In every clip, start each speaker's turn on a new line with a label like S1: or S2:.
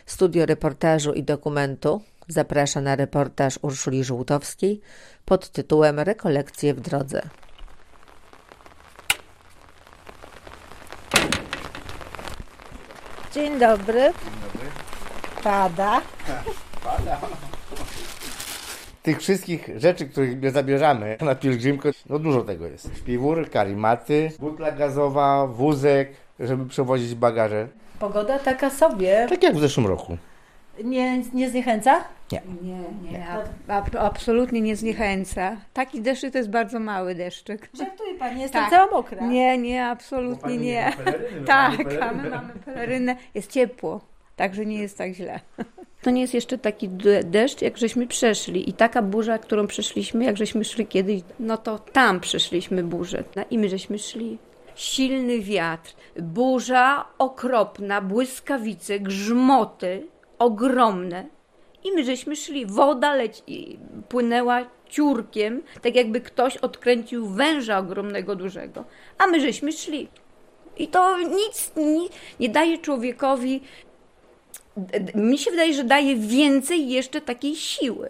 S1: Studio Reportażu i Dokumentu zaprasza na reportaż Urszuli Żółtowskiej pod tytułem Rekolekcje w drodze.
S2: Dzień dobry. Pada.
S3: Tych wszystkich rzeczy, których nie zabierzamy na pielgrzymkę, no dużo tego jest. Śpiwór, karimaty, butla gazowa, wózek, żeby przewozić bagaże.
S2: Pogoda taka sobie.
S3: Tak jak w zeszłym roku.
S2: Nie zniechęca?
S4: Nie, absolutnie nie zniechęca. Taki deszczyk to jest bardzo mały deszczyk.
S2: Żartuje pani, jestem
S4: Tak.
S2: cała mokra.
S4: Nie, absolutnie nie. Tak, a my mamy pelerynę. Jest ciepło, także nie jest tak źle. To nie jest jeszcze taki deszcz, jak żeśmy przeszli. I taka burza, którą przeszliśmy, jak żeśmy szli kiedyś, no to tam przeszliśmy burzę. I my żeśmy szli. Silny wiatr, burza okropna, błyskawice, grzmoty ogromne. I my żeśmy szli. Woda płynęła ciurkiem, tak jakby ktoś odkręcił węża ogromnego, dużego. A my żeśmy szli. I to nic nie daje człowiekowi. Mi się wydaje, że daje więcej jeszcze takiej siły.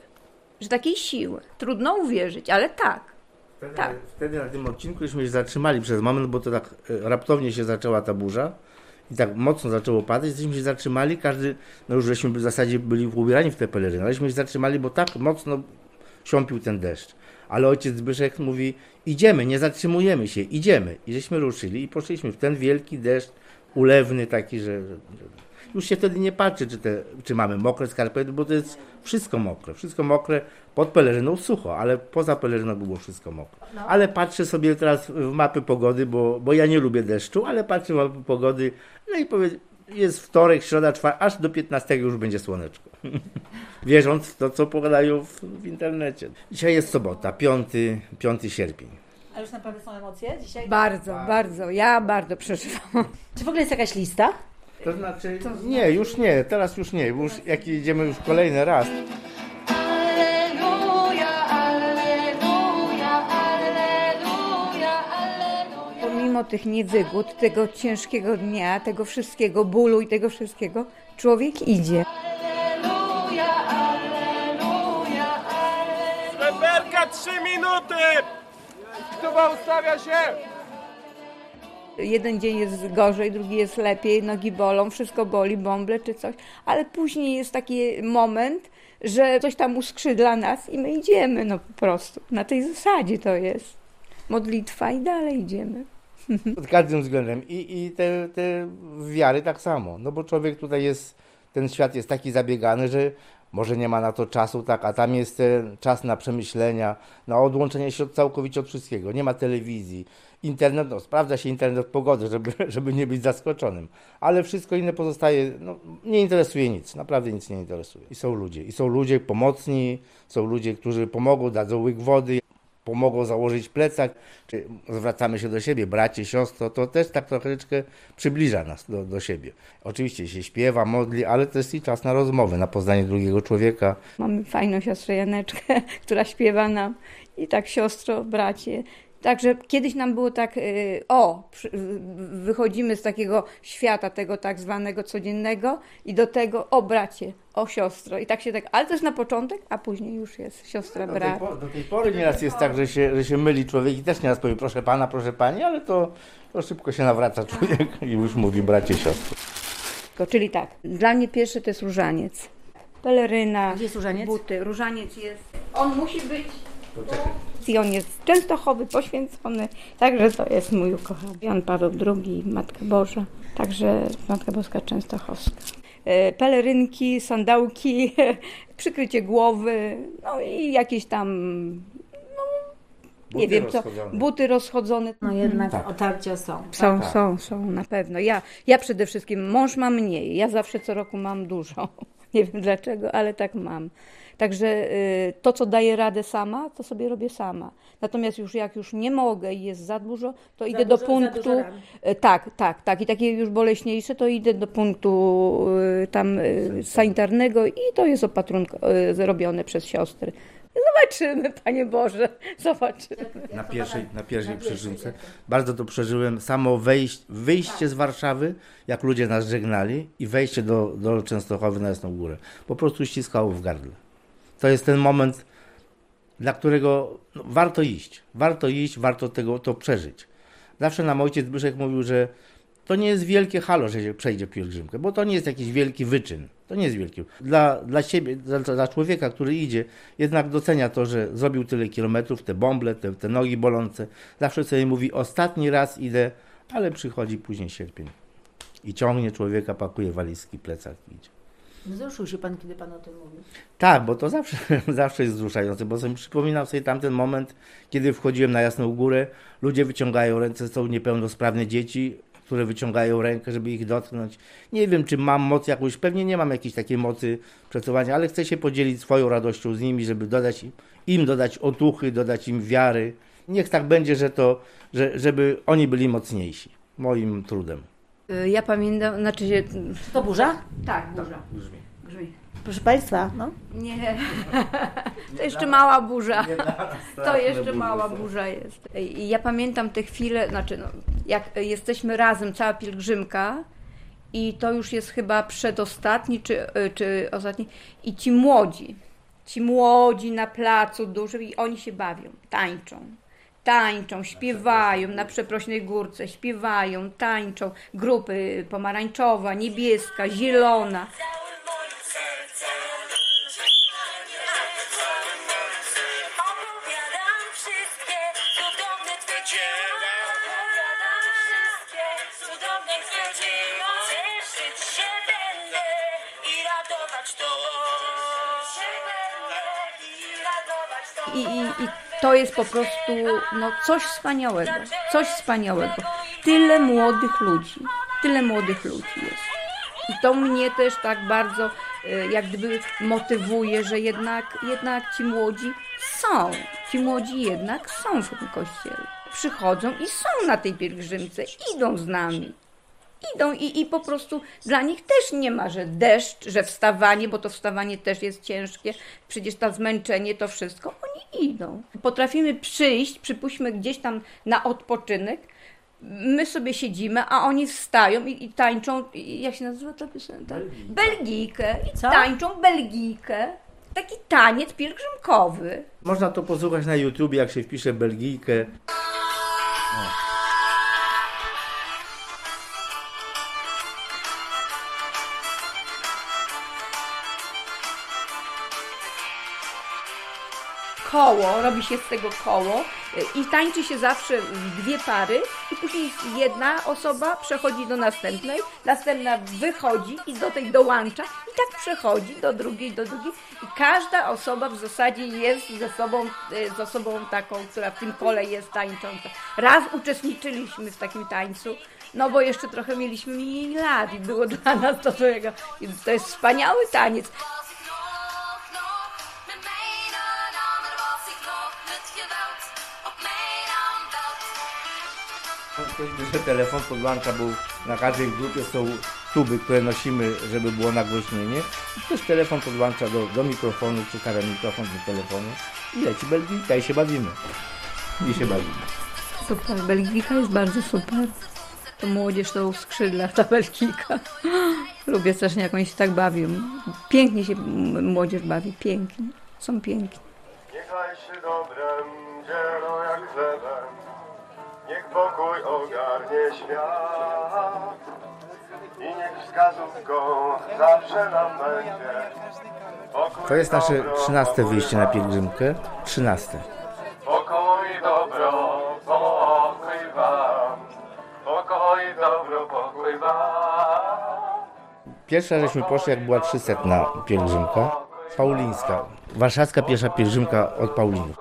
S4: Trudno uwierzyć, ale tak.
S3: Wtedy na tym odcinku żeśmy się zatrzymali przez moment, bo to tak raptownie się zaczęła ta burza i tak mocno zaczęło padać, żeśmy się zatrzymali, każdy, no już żeśmy w zasadzie byli ubierani w te peleryny, ale żeśmy się zatrzymali, bo tak mocno siąpił ten deszcz. Ale ojciec Zbyszek mówi, idziemy, nie zatrzymujemy się, idziemy. I żeśmy ruszyli i poszliśmy w ten wielki deszcz ulewny taki, że już się wtedy nie patrzy, czy mamy mokre skarpety, bo to jest wszystko mokre, pod peleryną sucho, ale poza peleryną było wszystko mokre. Ale patrzę sobie teraz w mapy pogody, bo ja nie lubię deszczu, ale patrzę w mapy pogody, no i jest wtorek, środa, czwartek, aż do 15 już będzie słoneczko. Wierząc w to, co podają w internecie. Dzisiaj jest sobota, 5 sierpień.
S2: A już naprawdę są emocje dzisiaj?
S4: Bardzo. Ja bardzo przeżywam.
S2: Czy w ogóle jest jakaś lista?
S3: To znaczy, nie, już nie, teraz już nie, bo już jak idziemy już kolejny raz.
S4: Pomimo tych niewygód, tego ciężkiego dnia, tego wszystkiego, bólu i tego wszystkiego, człowiek idzie.
S5: Sreberka 3 minuty! Kto ustawia się?
S4: Jeden dzień jest gorzej, drugi jest lepiej, nogi bolą, wszystko boli, bąble czy coś, ale później jest taki moment, że coś tam uskrzydla nas i my idziemy, no po prostu. Na tej zasadzie to jest. Modlitwa i dalej idziemy.
S3: Pod każdym względem i te wiary tak samo, no bo człowiek tutaj jest, ten świat jest taki zabiegany, że może nie ma na to czasu, tak, a tam jest ten czas na przemyślenia, na odłączenie się całkowicie od wszystkiego. Nie ma telewizji, internet, no sprawdza się internet pogody, żeby nie być zaskoczonym, ale wszystko inne pozostaje, no nie interesuje nic, naprawdę nic nie interesuje. I są ludzie pomocni, są ludzie, którzy pomogą, dadzą łyk wody, pomogą założyć plecak, czy zwracamy się do siebie, bracie, siostro, to też tak troszeczkę przybliża nas do siebie. Oczywiście się śpiewa, modli, ale to jest i czas na rozmowę, na poznanie drugiego człowieka.
S4: Mamy fajną siostrę Janeczkę, która śpiewa nam i tak siostro, bracie. Także kiedyś nam było tak, wychodzimy z takiego świata, tego tak zwanego codziennego i do tego, bracie, siostro. I tak się ale to jest na początek, a później już jest siostra, brat.
S3: Do tej pory nieraz jest tak, że się myli człowiek i też nieraz powie, proszę pana, proszę pani, ale to szybko się nawraca człowiek i już mówi bracie, siostro.
S4: Czyli tak, dla mnie pierwszy to jest różaniec. Peleryna,
S2: Gdzie jest różaniec?
S4: buty. Różaniec jest, on musi być... I on jest częstochowy, poświęcony, także to jest mój ukochany. Jan Paweł II, Matka Boża, także Matka Boska Częstochowska. Pelerynki, sandałki, przykrycie głowy, no i jakieś tam, nie wiem co, buty rozchodzone.
S2: No jednak otarcia są.
S4: Są, na pewno. Ja przede wszystkim, mąż ma mniej, ja zawsze co roku mam dużo. Nie wiem dlaczego, ale tak mam. Także to, co daję radę sama, to sobie robię sama. Natomiast jak już nie mogę i jest za dużo, to idę do punktu... Tak. I takie już boleśniejsze, to idę do punktu tam sanitarnego i to jest robione przez siostry. Zobaczymy, Panie Boże, zobaczymy.
S3: Na pierwszej pielgrzymce. Bardzo to przeżyłem. Samo wyjście z Warszawy, jak ludzie nas żegnali i wejście do Częstochowy na Jasną Górę. Po prostu ściskało w gardle. To jest ten moment, dla którego warto iść, warto to przeżyć. Zawsze nam ojciec Zbyszek mówił, że to nie jest wielkie halo, że się przejdzie pielgrzymkę, bo to nie jest jakiś wielki wyczyn. To nie jest wielki. Dla siebie, dla człowieka, który idzie, jednak docenia to, że zrobił tyle kilometrów, te bąble, te nogi bolące. Zawsze sobie mówi, ostatni raz idę, ale przychodzi później sierpień. I ciągnie człowieka, pakuje walizki, plecak i idzie.
S2: Wzruszył się Pan, kiedy Pan o tym mówił.
S3: Tak, bo to zawsze jest wzruszające, bo sobie przypominam sobie tamten moment, kiedy wchodziłem na Jasną Górę, ludzie wyciągają ręce, są niepełnosprawne dzieci, które wyciągają rękę, żeby ich dotknąć. Nie wiem, czy mam moc jakąś, pewnie nie mam jakiejś takiej mocy przesuwania, ale chcę się podzielić swoją radością z nimi, żeby dodać otuchy, dodać im wiary. Niech tak będzie, żeby oni byli mocniejsi moim trudem.
S4: Ja pamiętam,
S2: To burza?
S4: Tak, burza. Grzmi.
S2: Proszę Państwa, no.
S4: Nie, to jeszcze mała burza. To jeszcze mała burza jest. I ja pamiętam te chwile, jak jesteśmy razem, cała pielgrzymka i to już jest chyba przedostatni czy ostatni i ci młodzi na placu dużym i oni się bawią, tańczą, śpiewają na Przeprośnej Górce, śpiewają, tańczą. Grupy pomarańczowa, niebieska, zielona. I to jest po prostu coś wspaniałego. Tyle młodych ludzi jest. I to mnie też tak bardzo jak gdyby motywuje, że jednak ci młodzi jednak są w tym kościele. Przychodzą i są na tej pielgrzymce, idą z nami. Idą i po prostu dla nich też nie ma, że deszcz, że wstawanie, bo to wstawanie też jest ciężkie, przecież to zmęczenie, to wszystko, oni idą. Potrafimy przyjść, przypuśćmy gdzieś tam na odpoczynek, my sobie siedzimy, a oni wstają i tańczą, jak się nazywa ta piosenka? Belgijkę.
S2: Co?
S4: Tańczą Belgijkę. Taki taniec pielgrzymkowy.
S3: Można to posłuchać na YouTubie, jak się wpisze Belgijkę.
S4: Robi się z tego koło i tańczy się zawsze w dwie pary i później jedna osoba przechodzi do następnej, następna wychodzi i do tej dołącza i tak przechodzi do drugiej i każda osoba w zasadzie jest z osobą taką, która w tym kole jest tańcząca. Raz uczestniczyliśmy w takim tańcu, bo jeszcze trochę mieliśmy mniej lat i było dla nas to jest wspaniały taniec.
S3: Że telefon podłącza, bo na każdej grupie są tuby, które nosimy, żeby było nagłośnienie. I też telefon podłącza do mikrofonu, czy mikrofon do telefonu i leci Belgijka i się bawimy.
S4: Super, Belgijka jest bardzo super. To młodzież to w skrzydlach, ta Belgijka. Lubię strasznie, jak oni się tak bawią. Pięknie się młodzież bawi, pięknie. Są piękni.
S5: Niechaj się dobrem dzielą jak chlebem, niech pokój ogarnie świat i niech wskazówką zawsze nam będzie pokój.
S3: To jest nasze
S5: dobro,
S3: 13. wyjście na pielgrzymkę. 13.
S5: Pokój dobro, pokój wam. Pokój dobro, pokój wam.
S3: Pierwsza żeśmy poszli, jak była 300. pielgrzymka. Paulińska. Warszawska pierwsza pielgrzymka od Paulinów.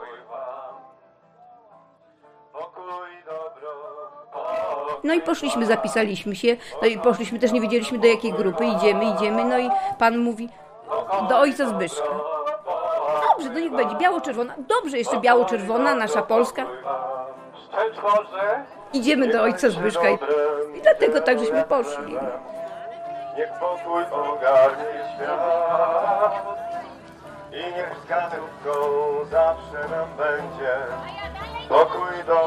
S4: No i poszliśmy, zapisaliśmy się, no i poszliśmy, też nie wiedzieliśmy do jakiej grupy, idziemy, no i pan mówi, do ojca Zbyszka. Dobrze, to niech będzie biało-czerwona, dobrze, jeszcze biało-czerwona, nasza Polska. Idziemy do ojca Zbyszka i dlatego tak żeśmy poszli.
S5: Niech pokój ogarnie świat i niech wskazówką zawsze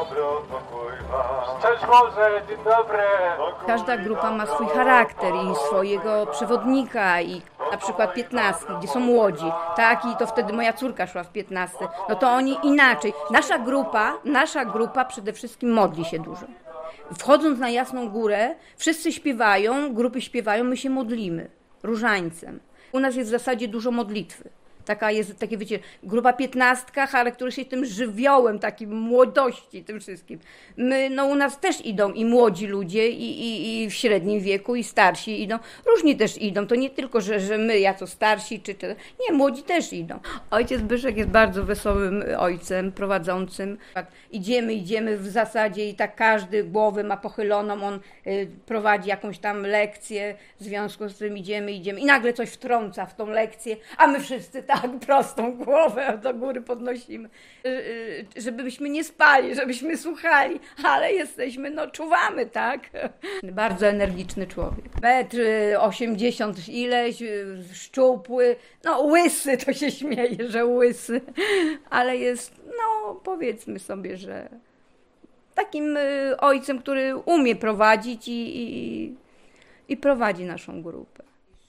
S5: dobro, pokój wam. Szczęść Boże, dzień dobry.
S4: Każda grupa ma swój charakter i swojego przewodnika i na przykład 15, gdzie są młodzi, tak? I to wtedy moja córka szła w 15. No to oni inaczej. Nasza grupa przede wszystkim modli się dużo. Wchodząc na Jasną Górę, wszyscy śpiewają, grupy śpiewają, my się modlimy różańcem. U nas jest w zasadzie dużo modlitwy. Taka jest, takie wiecie, grupa 15, charakteruje się tym żywiołem, takim młodości, tym wszystkim. My, no u nas też idą i młodzi ludzie, i w średnim wieku, i starsi idą. Różni też idą, to nie tylko, że my jako starsi, czy nie, młodzi też idą. Ojciec Zbyszek jest bardzo wesołym ojcem, prowadzącym. Idziemy w zasadzie i tak każdy głowę ma pochyloną, on prowadzi jakąś tam lekcję, w związku z tym idziemy i nagle coś wtrąca w tą lekcję, a my wszyscy tak prostą głowę do góry podnosimy, żebyśmy nie spali, żebyśmy słuchali, ale jesteśmy, no czuwamy, tak? Bardzo energiczny człowiek. 1,80 m ileś, szczupły, no łysy, to się śmieje, że łysy, ale jest, no powiedzmy sobie, że takim ojcem, który umie prowadzić i prowadzi naszą grupę.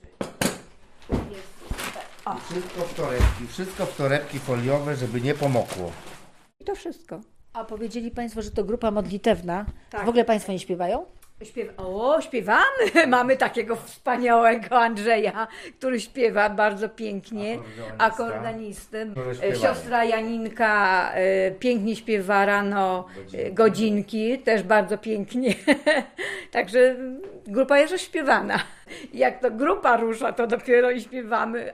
S3: Wszystko w torebki foliowe, żeby nie pomokło.
S4: I to wszystko.
S2: A powiedzieli Państwo, że to grupa modlitewna.
S4: Tak.
S2: W ogóle Państwo nie śpiewają?
S4: Śpiewamy. Mamy takiego wspaniałego Andrzeja, który śpiewa bardzo pięknie. Akordeonistę. Siostra Janinka pięknie śpiewa rano godzinki, też bardzo pięknie. Także grupa jest rozśpiewana. Jak to grupa rusza, to dopiero i śpiewamy.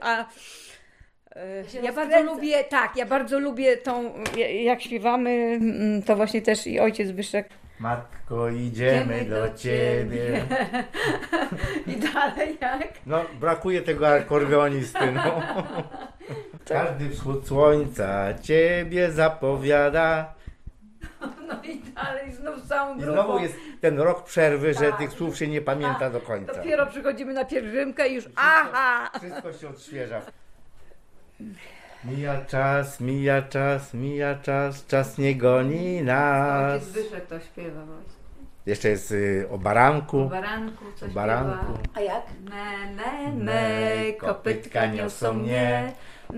S4: Ja bardzo lubię tą, jak śpiewamy, to właśnie też i ojciec Zbyszek.
S3: Matko, idziemy do Ciebie.
S4: I dalej jak?
S3: No, brakuje tego akordeonisty, no. Każdy wschód słońca Ciebie zapowiada.
S4: No i dalej znów całą
S3: I
S4: grupą.
S3: znowu jest ten rok przerwy, że tych słów się nie pamięta do końca.
S4: Dopiero przychodzimy na pielgrzymkę i już aha!
S3: Wszystko się odświeża. Mija czas, mija czas, mija czas, czas nie goni nas.
S4: Ojciec Zbyszek to śpiewa właśnie.
S3: Jeszcze jest o baranku.
S4: O baranku coś
S3: O baranku.
S4: śpiewa.
S2: A jak?
S4: Me, kopytka niosą mnie.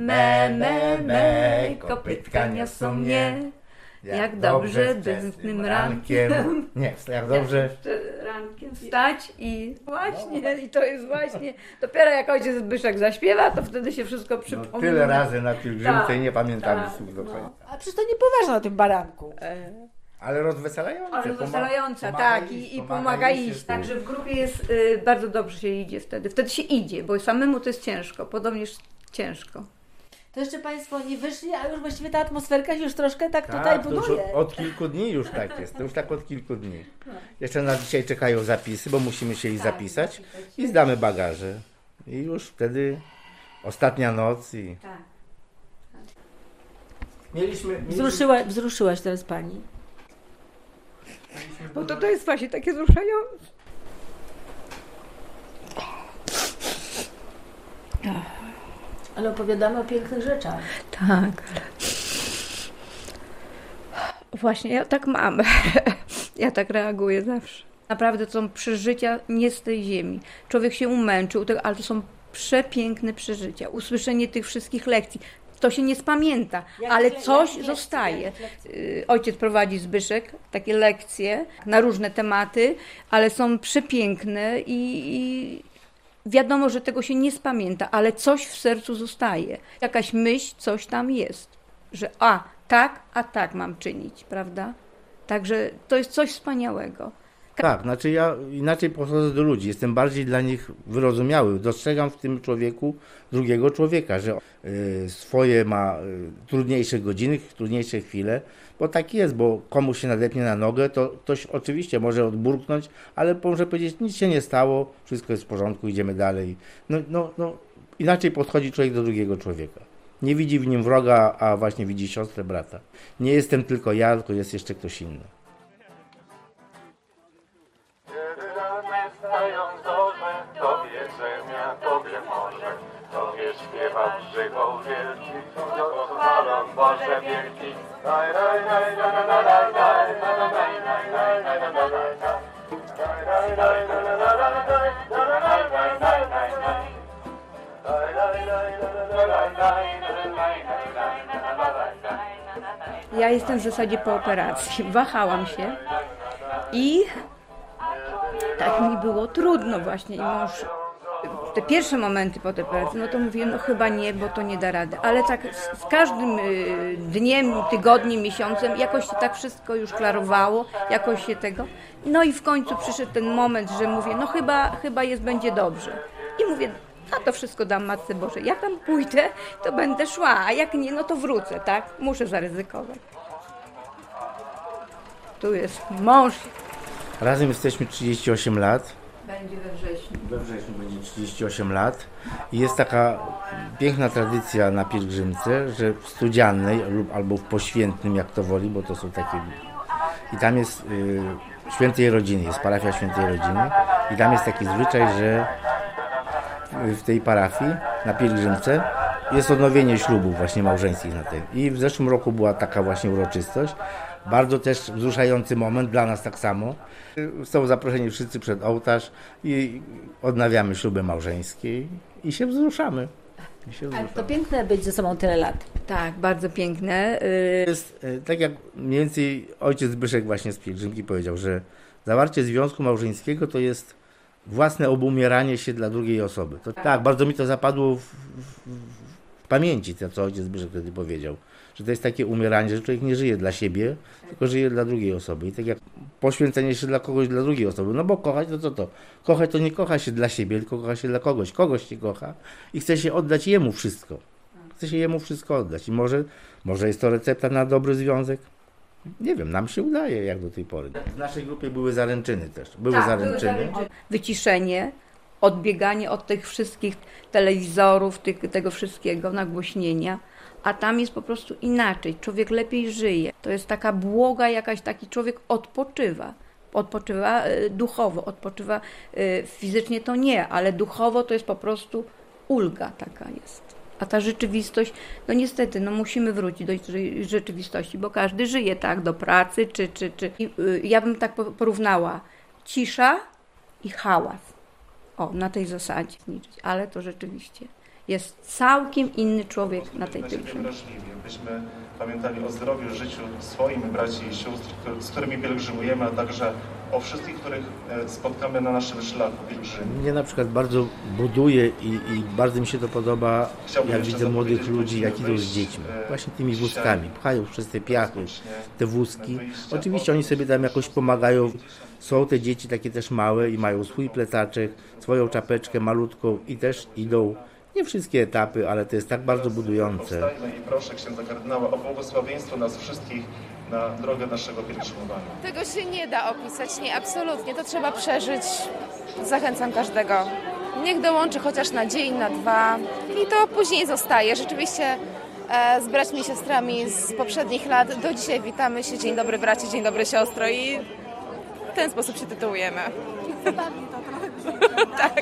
S4: Me, kopytka niosą mnie. Jak dobrze wczesnym rankiem.
S3: Nie, jak dobrze.
S4: Rankiem wstać i właśnie, i to jest właśnie, dopiero jak ojciec Zbyszek zaśpiewa, to wtedy się wszystko
S3: No,
S4: przypomina.
S3: tyle razy na pielgrzymce i nie pamiętamy
S4: tak,
S3: słów do końca.
S2: A przecież to niepoważne na tym baranku.
S3: Ale rozweselające.
S4: Ale rozweselająca,
S3: pomaga
S4: tak,
S3: iść,
S4: i pomaga iść. Także w grupie jest bardzo dobrze się idzie wtedy. Wtedy się idzie, bo samemu to jest ciężko, podobnież ciężko.
S2: To jeszcze Państwo nie wyszli, a już właściwie ta atmosferka się już troszkę tak tutaj
S3: Tak, to już
S2: buduje.
S3: od kilku dni już tak jest. To już tak od kilku dni. Jeszcze na dzisiaj czekają zapisy, bo musimy się ich zapisać i zdamy bagaże. I już wtedy ostatnia noc i...
S4: Tak.
S3: Mieliśmy...
S2: Wzruszyłaś teraz Pani.
S4: Bo to jest właśnie takie wzruszające.
S2: Ale opowiadamy o pięknych rzeczach.
S4: Tak. Właśnie, ja tak mam. Ja tak reaguję zawsze. Naprawdę to są przeżycia nie z tej ziemi. Człowiek się umęczył, ale to są przepiękne przeżycia. Usłyszenie tych wszystkich lekcji. To się nie spamięta, ale coś zostaje. Ojciec prowadzi, Zbyszek, takie lekcje na różne tematy, ale są przepiękne i wiadomo, że tego się nie spamięta, ale coś w sercu zostaje. Jakaś myśl, coś tam jest, że a tak mam czynić, prawda? Także to jest coś wspaniałego.
S3: Tak, znaczy ja inaczej podchodzę do ludzi, jestem bardziej dla nich wyrozumiały. Dostrzegam w tym człowieku drugiego człowieka, że swoje ma trudniejsze godziny, trudniejsze chwile, bo tak jest, bo komuś się nadepnie na nogę, to ktoś oczywiście może odburknąć, ale może powiedzieć, nic się nie stało, wszystko jest w porządku, idziemy dalej. No, inaczej podchodzi człowiek do drugiego człowieka. Nie widzi w nim wroga, a właśnie widzi siostrę, brata. Nie jestem tylko ja, tylko jest jeszcze ktoś inny.
S5: Kiedy rany stają zorze, Tobie ziemia, Tobie morze, Tobie świat. śpiewa żywioł wielki, co chwalą Boże wielki. Daj, daj, daj, daj, daj, daj, daj, daj, daj, daj, daj, daj, daj, daj, daj. Daj, daj, daj, daj, daj, daj, daj, daj, daj, daj, daj.
S4: Ja jestem w zasadzie po operacji. Wahałam się i tak mi było trudno właśnie. I mąż, te pierwsze momenty po tej operacji, no to mówiłem, no chyba nie, bo to nie da rady. Ale tak z każdym dniem, tygodniem, miesiącem jakoś się tak wszystko już klarowało, jakoś się tego. No i w końcu przyszedł ten moment, że mówię, no chyba będzie dobrze. I mówię, a to wszystko dam Matce Bożej. Jak tam pójdę, to będę szła, a jak nie, no to wrócę, tak? Muszę zaryzykować. Tu jest mąż.
S3: Razem jesteśmy 38 lat.
S4: Będzie we wrześniu.
S3: We wrześniu będzie 38 lat. I jest taka piękna tradycja na pielgrzymce, że w Studziannej lub albo w Poświętnym, jak to woli, bo to są takie... I tam jest Świętej Rodziny, jest parafia Świętej Rodziny. I tam jest taki zwyczaj, że w tej parafii na pielgrzymce jest odnowienie ślubów właśnie małżeńskich na tym. I w zeszłym roku była taka właśnie uroczystość. Bardzo też wzruszający moment, dla nas tak samo. Są zaproszeni wszyscy przed ołtarz i odnawiamy śluby małżeńskie i się wzruszamy.
S2: To piękne być ze sobą tyle lat.
S4: Tak, bardzo piękne.
S3: Jest tak jak mniej więcej ojciec Zbyszek właśnie z pielgrzymki powiedział, że zawarcie związku małżeńskiego to jest własne obumieranie się dla drugiej osoby. To, tak, bardzo mi to zapadło w pamięci, to co ojciec Zbyszek wtedy powiedział. Że to jest takie umieranie, że człowiek nie żyje dla siebie, tylko żyje dla drugiej osoby. I tak jak poświęcenie się dla kogoś, dla drugiej osoby. No bo kochać, to co to? Kochać to nie kocha się dla siebie, tylko kocha się dla kogoś. Kogoś się kocha i chce się oddać jemu wszystko. Chce się jemu wszystko oddać. I może jest to recepta na dobry związek? Nie wiem, nam się udaje jak do tej pory. W naszej grupie były zaręczyny też. Były zaręczyny.
S4: Wyciszenie, odbieganie od tych wszystkich telewizorów, tego wszystkiego, nagłośnienia. A tam jest po prostu inaczej. Człowiek lepiej żyje. To jest taka błoga jakaś, taki człowiek odpoczywa. Odpoczywa duchowo, odpoczywa fizycznie to nie, ale duchowo to jest po prostu ulga taka jest. A ta rzeczywistość, no niestety, no musimy wrócić do rzeczywistości, bo każdy żyje, tak, do pracy, czy. Ja bym tak porównała cisza i hałas. O, na tej zasadzie. Ale to rzeczywiście jest całkiem inny człowiek na tej pielgrzymce.
S6: Wrażliwi, byśmy pamiętali o zdrowiu, życiu swoim braci i sióstr, z którymi pielgrzymujemy, a także o wszystkich, których spotkamy na naszym szlaku pielgrzymim.
S3: Mnie na przykład bardzo buduje i bardzo mi się to podoba, jak widzę młodych ludzi, jak idą z dziećmi. Właśnie tymi wózkami. Pchają przez te piachy, te wózki. Oczywiście oni sobie tam jakoś pomagają. Są te dzieci takie też małe i mają swój plecaczek, swoją czapeczkę malutką i też idą. Nie wszystkie etapy, ale to jest tak bardzo budujące.
S6: Powstajmy i proszę księdza kardynała o błogosławieństwo nas wszystkich na drogę naszego pielgrzymowania.
S7: Tego się nie da opisać, nie, absolutnie. To trzeba przeżyć. Zachęcam każdego. Niech dołączy chociaż na dzień, na 2 i to później zostaje. Rzeczywiście z braćmi i siostrami z poprzednich lat do dzisiaj witamy się. Dzień dobry bracie, dzień dobry siostro i w ten sposób się tytułujemy.
S2: Zabawnie to trochę.
S7: Tak.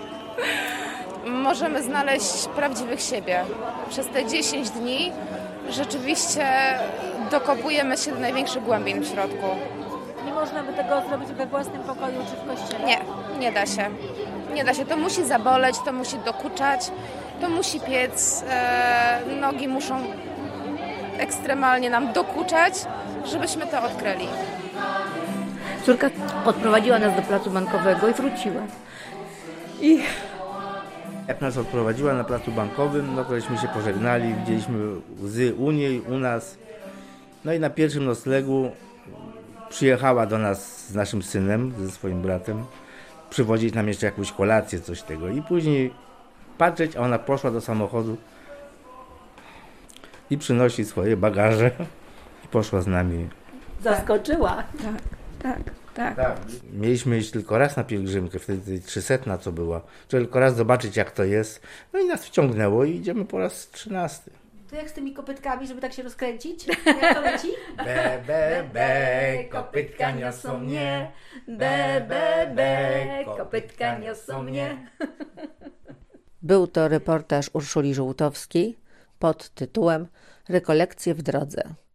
S7: Możemy znaleźć prawdziwych siebie. Przez te 10 dni rzeczywiście dokopujemy się do największych głębin w środku.
S2: Nie można by tego zrobić we własnym pokoju czy w kościele?
S7: Nie, nie da się. Nie da się. To musi zaboleć, to musi dokuczać, to musi piec. Nogi muszą ekstremalnie nam dokuczać, żebyśmy to odkryli.
S4: Córka odprowadziła nas do placu Bankowego i wróciła.
S3: Jak nas odprowadziła na placu Bankowym, no tośmy się pożegnali, widzieliśmy łzy u niej, u nas. No i na pierwszym noclegu przyjechała do nas z naszym synem, ze swoim bratem, przywozić nam jeszcze jakąś kolację, coś tego. I później patrzeć, a ona poszła do samochodu i przynosi swoje bagaże i poszła z nami.
S2: Zaskoczyła.
S4: Tak.
S3: Mieliśmy iść tylko raz na pielgrzymkę, wtedy 300 co była. Tylko raz zobaczyć jak to jest. No i nas wciągnęło i idziemy po raz 13.
S2: To jak z tymi kopytkami, żeby tak się rozkręcić? Jak to leci?
S3: Be, kopytka niosą mnie.
S4: Be, kopytka niosą mnie.
S1: Był to reportaż Urszuli Żółtowskiej pod tytułem Rekolekcje w drodze.